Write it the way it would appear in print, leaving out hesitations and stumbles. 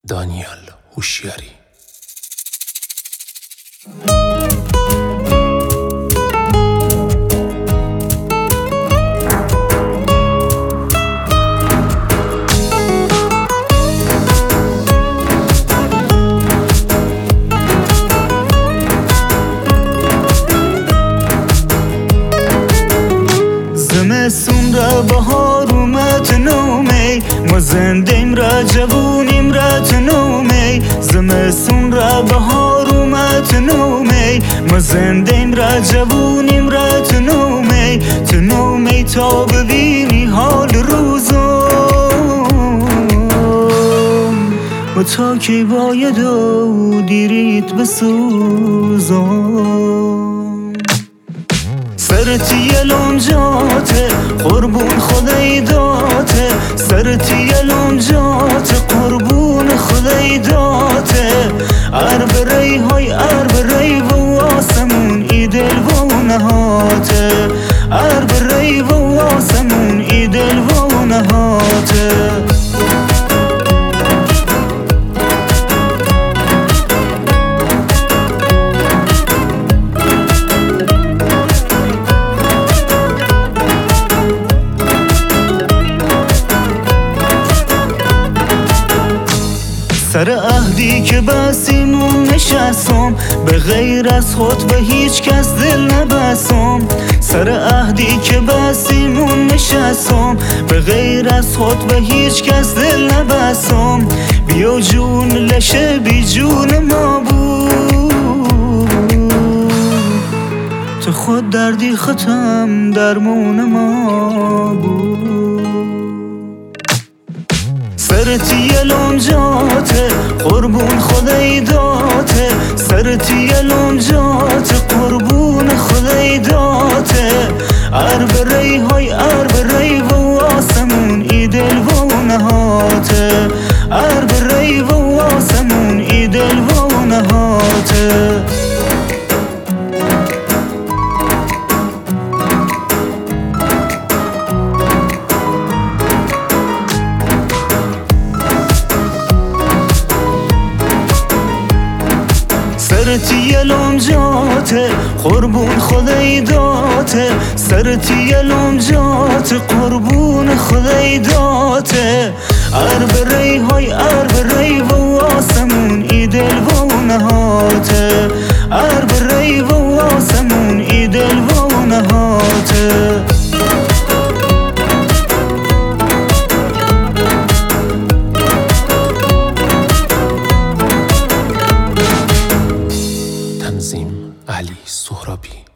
دانیال هوشیاری. زمستون را بهار اومد نومی، ما زندیم را جوونیم را تنومی. زمستون را بهار اومد نومی، ما زندیم را جوونیم را تنومی. تنومی تا ببینی حال روزم، و تا کی باید و دیریت بسوزم. سرتی لونجاته قربون خدای داته، سرتی لونجاته قربون خدای داته. اربری های اربری و آسمون ای دل و نهاته، اربری و آسمون ای دل و نهاته. سر عهدی که بستیمون نشستم، به غیر از خود به هیچ کس دل نبستم. سر عهدی که بستیمون نشستم، به غیر از خود به هیچ کس دل نبستم. بیا جون لشه بی جون ما بود، تو خود دردی ختم درمون ما بود. سرتی لونجاته قربون خدای داته، سرتی لونجاته قربون خدای داته. اربری های اربری و آسمون ای دل و نهاته، اربری و آسمون ای دل و نهاته. سرتی لونجاته قربون خدای داته، سرتی لونجاته قربون خدای داته. اربری های اربری و آسمون ای دل و نهاته، اربری و آسمون ای دل و نهاته. تنظیم علی سهرابی.